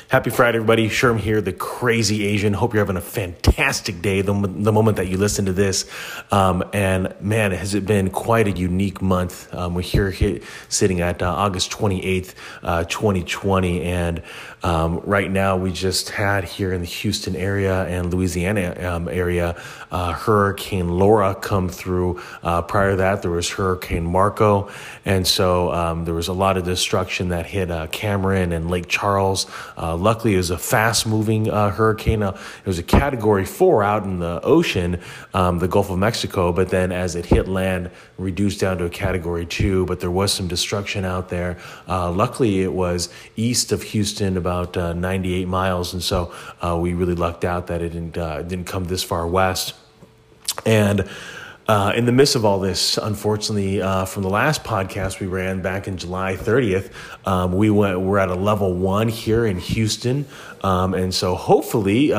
Happy Friday, everybody. Sherm here, the crazy Asian. Hope you're having a fantastic day the moment that you listen to this. And man, has it been quite a unique month. We're here sitting at August 28th, 2020. And right now we just had here in the Houston area and Louisiana area, Hurricane Laura come through. Prior to that, there was Hurricane Marco. And so there was a lot of destruction that hit Cameron and Lake Charles. Luckily, it was a fast-moving hurricane. It was a Category 4 out in the ocean, the Gulf of Mexico, but then as it hit land, reduced down to a Category 2, but there was some destruction out there. Luckily, it was east of Houston, about 98 miles, and so we really lucked out that it didn't come this far west. And in the midst of all this, unfortunately, from the last podcast we ran back in July 30th, we're at a level 1 here in Houston. And so hopefully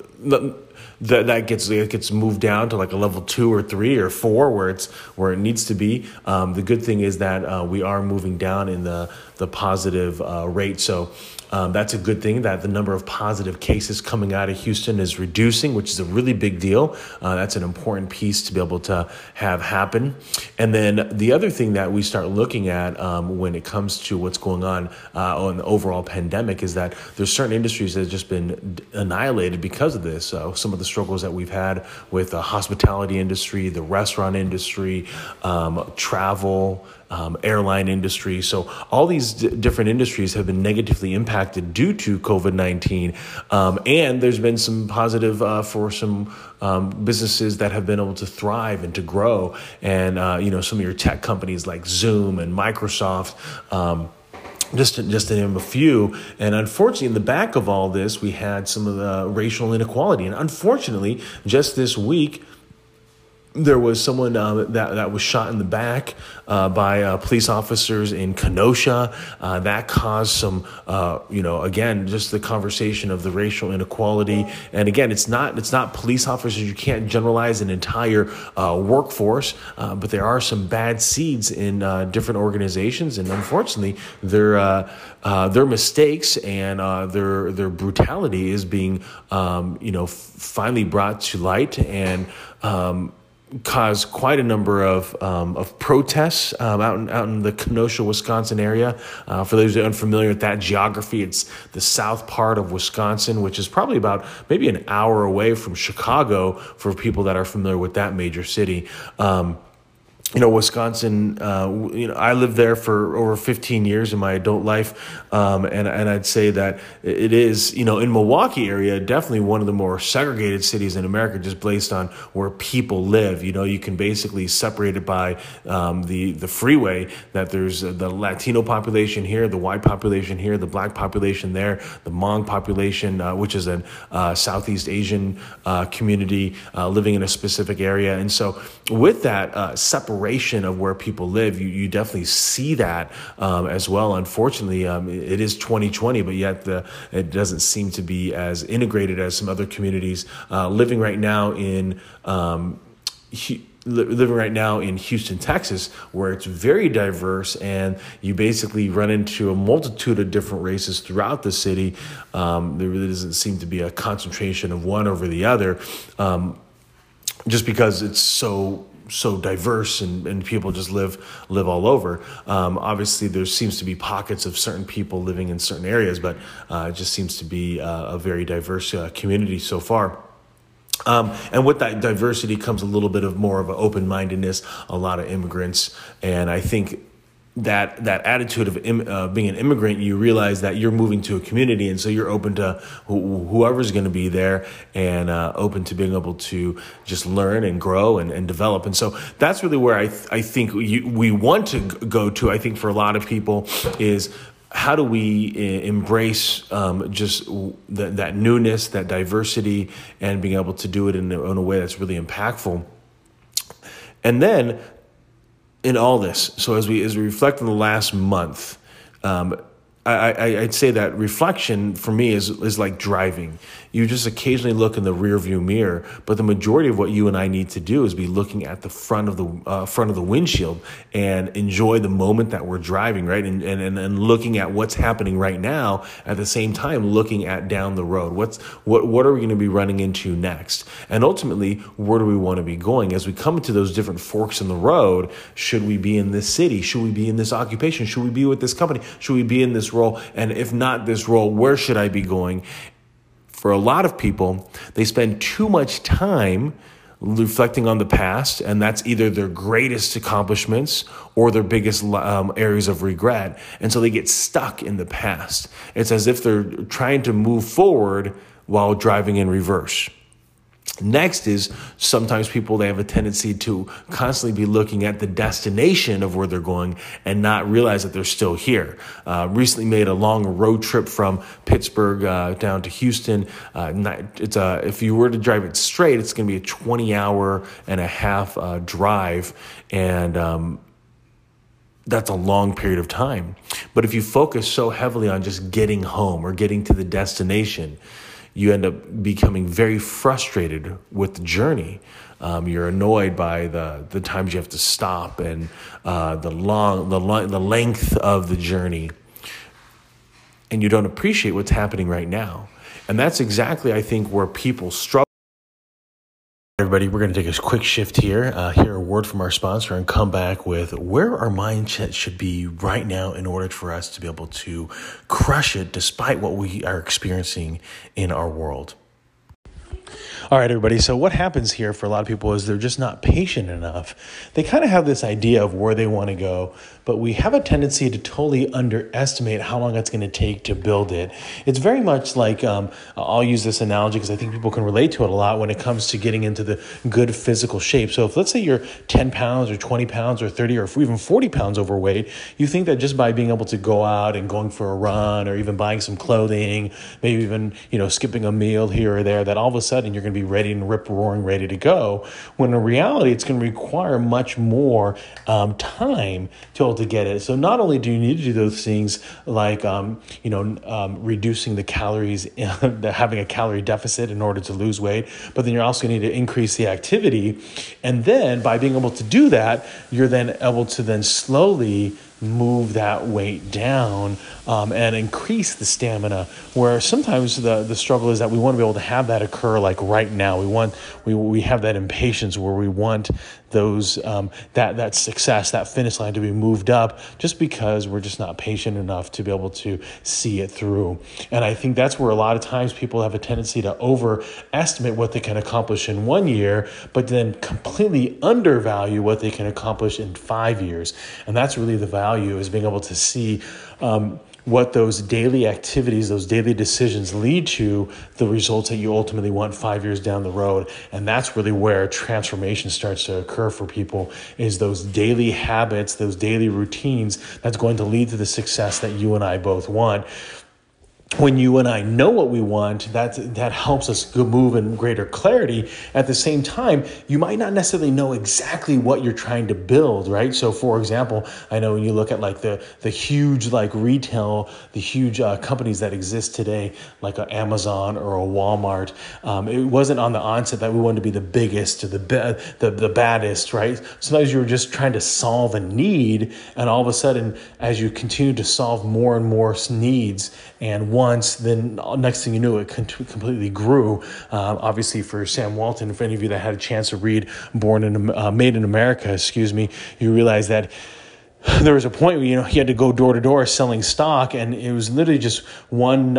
that gets moved down to like a level 2 or 3 or 4 where it needs to be. The good thing is that we are moving down in the positive rate. So that's a good thing that the number of positive cases coming out of Houston is reducing, which is a really big deal. That's an important piece to be able to have happen. And then the other thing that we start looking at when it comes to what's going on the overall pandemic is that there's certain industries that have just been annihilated because of this. Some of the struggles that we've had with the hospitality industry, the restaurant industry, travel, airline industry. So all these different industries have been negatively impacted due to COVID-19. And there's been some positive for some businesses that have been able to thrive and to grow. And, some of your tech companies like Zoom and Microsoft, just to name a few. And unfortunately, in the back of all this, we had some of the racial inequality. And unfortunately, just this week, there was someone that was shot in the back by police officers in Kenosha. That caused some, again, just the conversation of the racial inequality. And again, it's not police officers. You can't generalize an entire workforce, but there are some bad seeds in different organizations, and unfortunately, their mistakes and their brutality is being, finally brought to light and caused quite a number of protests out in the Kenosha, Wisconsin area. For those who are unfamiliar with that geography, it's the south part of Wisconsin, which is probably about maybe an hour away from Chicago for people that are familiar with that major city. Wisconsin, I lived there for over 15 years in my adult life. And I'd say that it is, in Milwaukee area, definitely one of the more segregated cities in America, just based on where people live. You can basically separate it by the freeway, that there's the Latino population here, the white population here, the black population there, the Hmong population, which is a Southeast Asian community living in a specific area. And so with that separation of where people live, you definitely see that as well. Unfortunately, it is 2020, but yet it doesn't seem to be as integrated as some other communities living right now in Houston, Texas, where it's very diverse, and you basically run into a multitude of different races throughout the city. There really doesn't seem to be a concentration of one over the other, just because it's so diverse and people just live all over. Obviously, there seems to be pockets of certain people living in certain areas, but it just seems to be a very diverse community so far. And with that diversity comes a little bit of more of an open-mindedness, a lot of immigrants. And I think that attitude of being an immigrant, you realize that you're moving to a community, and so you're open to whoever's going to be there, and open to being able to just learn and grow and develop. And so that's really where I think we want to go to. I think for a lot of people is, how do we embrace just that newness, that diversity, and being able to do it in a way that's really impactful? And then in all this, so as we reflect on the last month, I'd say that reflection for me is like driving. You just occasionally look in the rearview mirror, but the majority of what you and I need to do is be looking at the front of the windshield and enjoy the moment that we're driving, right? And looking at what's happening right now at the same time, looking at down the road. What are we going to be running into next? And ultimately, where do we want to be going? As we come to those different forks in the road, should we be in this city? Should we be in this occupation? Should we be with this company? Should we be in this role? And if not this role, where should I be going? For a lot of people, they spend too much time reflecting on the past, and that's either their greatest accomplishments or their biggest areas of regret. And so they get stuck in the past. It's as if they're trying to move forward while driving in reverse. Next is sometimes people, they have a tendency to constantly be looking at the destination of where they're going and not realize that they're still here. Recently made a long road trip from Pittsburgh down to Houston. If you were to drive it straight, it's going to be a 20-hour-and-a-half drive. And that's a long period of time. But if you focus so heavily on just getting home or getting to the destination, you end up becoming very frustrated with the journey. You're annoyed by the times you have to stop and the length of the journey, and you don't appreciate what's happening right now. And that's exactly, I think, where people struggle. Everybody, we're going to take a quick shift here, hear a word from our sponsor, and come back with where our mindset should be right now in order for us to be able to crush it despite what we are experiencing in our world. All right, everybody. So what happens here for a lot of people is they're just not patient enough. They kind of have this idea of where they want to go, but we have a tendency to totally underestimate how long it's going to take to build it. It's very much like, I'll use this analogy because I think people can relate to it a lot when it comes to getting into the good physical shape. So if let's say you're 10 pounds or 20 pounds or 30 or even 40 pounds overweight, you think that just by being able to go out and going for a run or even buying some clothing, maybe even, skipping a meal here or there, that all of a sudden you're going to be ready and rip-roaring, ready to go, when in reality, it's going to require much more time to be able to get it. So not only do you need to do those things like, reducing the calories, having a calorie deficit in order to lose weight, but then you're also going to need to increase the activity. And then by being able to do that, you're then able to then slowly move that weight down and increase the stamina, where sometimes the struggle is that we want to be able to have that occur like right now. We have that impatience where we want those that success, that finish line to be moved up, just because we're just not patient enough to be able to see it through. And I think that's where a lot of times people have a tendency to overestimate what they can accomplish in 1 year, but then completely undervalue what they can accomplish in 5 years. And that's really the value, is being able to see what those daily activities, those daily decisions lead to the results that you ultimately want 5 years down the road. And that's really where transformation starts to occur for people, is those daily habits, those daily routines that's going to lead to the success that you and I both want. When you and I know what we want, that helps us move in greater clarity. At the same time, you might not necessarily know exactly what you're trying to build, right? So for example, I know when you look at like the huge like retail, the huge companies that exist today, like an Amazon or a Walmart, it wasn't on the onset that we wanted to be the biggest or the baddest, right? Sometimes you were just trying to solve a need, and all of a sudden, as you continue to solve more and more needs and wants, then next thing you knew, it completely grew. Obviously, for Sam Walton, if any of you that had a chance to read Made in America, you realize that there was a point where he had to go door to door selling stock, and it was literally just one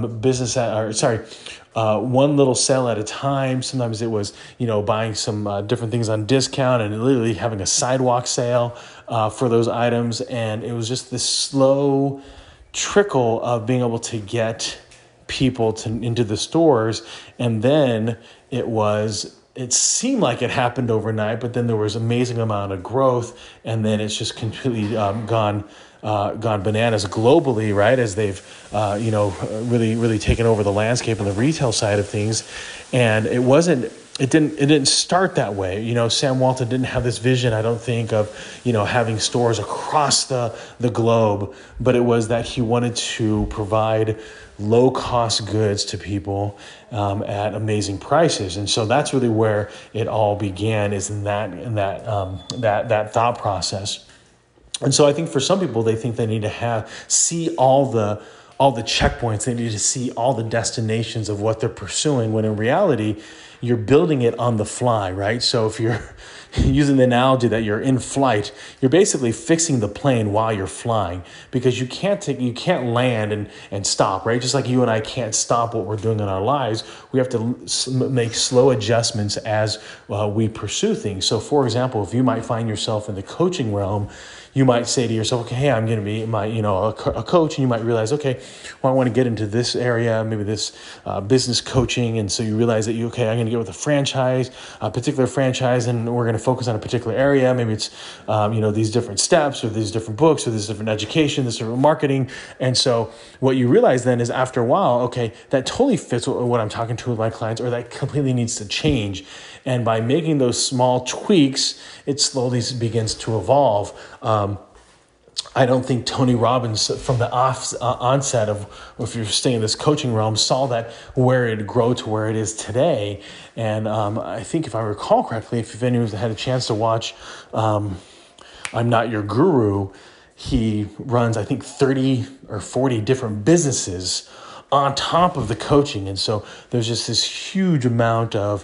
one little sale at a time. Sometimes it was buying some different things on discount and literally having a sidewalk sale for those items, and it was just this slow trickle of being able to get people into the stores. And then it seemed like it happened overnight, but then there was amazing amount of growth, and then it's just completely gone bananas globally, right? As they've really taken over the landscape on the retail side of things. And it wasn't it didn't start that way. Sam Walton didn't have this vision, I don't think, of, having stores across the globe, but it was that he wanted to provide low cost goods to people at amazing prices. And so that's really where it all began, is in that thought process. And so I think for some people, they think they need to see all the checkpoints. They need to see all the destinations of what they're pursuing, when in reality, you're building it on the fly, right? So if you're using the analogy that you're in flight, you're basically fixing the plane while you're flying, because you can't land and stop, right? Just like you and I can't stop what we're doing in our lives. We have to make slow adjustments as we pursue things. So for example, if you might find yourself in the coaching realm, you might say to yourself, okay, hey, I'm going to be a coach, and you might realize, okay, well, I want to get into this area, maybe this business coaching, and so you realize that I'm going to get with a particular franchise, and we're going to focus on a particular area. Maybe it's these different steps, or these different books, or this different education, this different marketing, and so what you realize then is, after a while, okay, that totally fits what I'm talking to with my clients, or that completely needs to change. And by making those small tweaks, it slowly begins to evolve. I don't think Tony Robbins, from the onset of, if you're staying in this coaching realm, saw that where it grow to where it is today. And I think, if I recall correctly, if anyone's had a chance to watch I'm Not Your Guru, he runs, I think, 30 or 40 different businesses on top of the coaching. And so there's just this huge amount of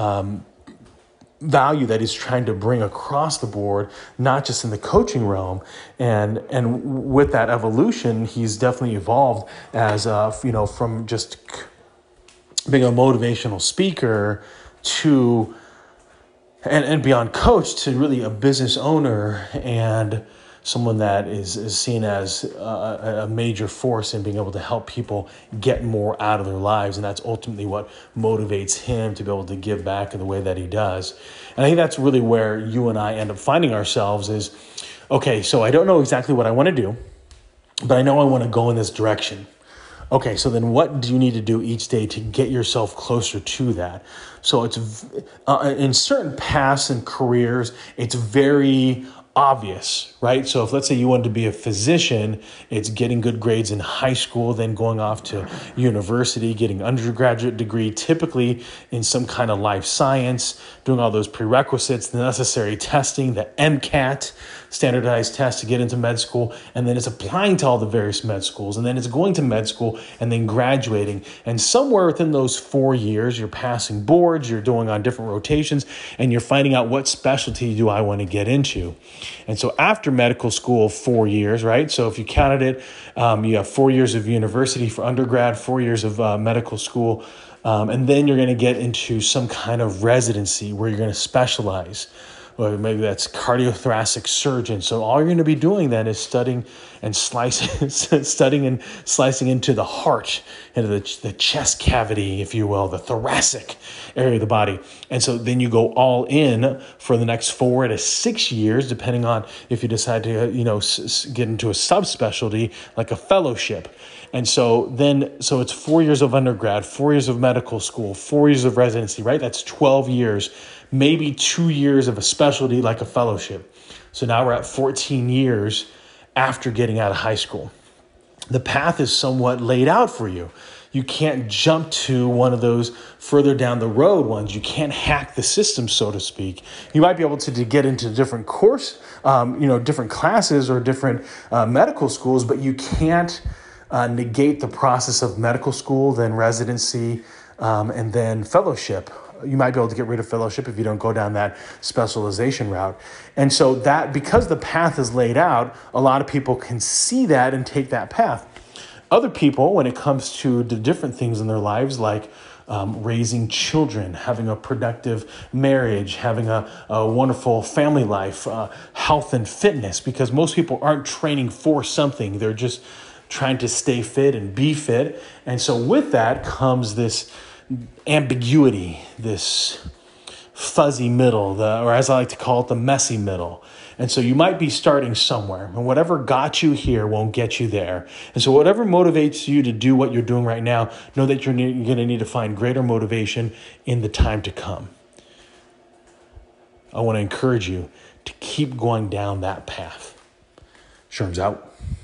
value that he's trying to bring across the board, not just in the coaching realm. And with that evolution, he's definitely evolved as from just being a motivational speaker to and beyond coach, to really a business owner, and someone that is seen as a major force in being able to help people get more out of their lives. And that's ultimately what motivates him to be able to give back in the way that he does. And I think that's really where you and I end up finding ourselves is, okay, so I don't know exactly what I want to do, but I know I want to go in this direction. Okay, so then what do you need to do each day to get yourself closer to that? So it's in certain paths and careers, it's very obvious, right? So if, let's say, you wanted to be a physician, it's getting good grades in high school, then going off to university, getting undergraduate degree, typically in some kind of life science, doing all those prerequisites, the necessary testing, the MCAT, standardized test to get into med school, and then it's applying to all the various med schools, and then it's going to med school and then graduating. And somewhere within those 4 years, you're passing boards, you're doing on different rotations, and you're finding out, what specialty do I want to get into? And so after medical school, 4 years, right? So if you counted it, you have 4 years of university for undergrad, 4 years of medical school, and then you're going to get into some kind of residency where you're going to specialize. Or maybe that's cardiothoracic surgeon. So all you're going to be doing then is studying and slicing into the heart, into the chest cavity, if you will, the thoracic area of the body. And so then you go all in for the next 4 to 6 years, depending on if you decide to, get into a subspecialty like a fellowship. And so it's 4 years of undergrad, 4 years of medical school, 4 years of residency, right? That's 12 years, maybe 2 years of a specialty like a fellowship. So now we're at 14 years after getting out of high school. The path is somewhat laid out for you. You can't jump to one of those further down the road ones. You can't hack the system, so to speak. You might be able to get into different different classes or different medical schools, but you can't negate the process of medical school, then residency, and then fellowship. You might be able to get rid of fellowship if you don't go down that specialization route. And so that, because the path is laid out, a lot of people can see that and take that path. Other people, when it comes to the different things in their lives, like raising children, having a productive marriage, having a wonderful family life, health and fitness, because most people aren't training for something. They're just trying to stay fit and be fit. And so with that comes this ambiguity, this fuzzy middle, or as I like to call it, the messy middle. And so you might be starting somewhere, and whatever got you here won't get you there. And so whatever motivates you to do what you're doing right now, know that you're going to need to find greater motivation in the time to come. I want to encourage you to keep going down that path. Sherm's out.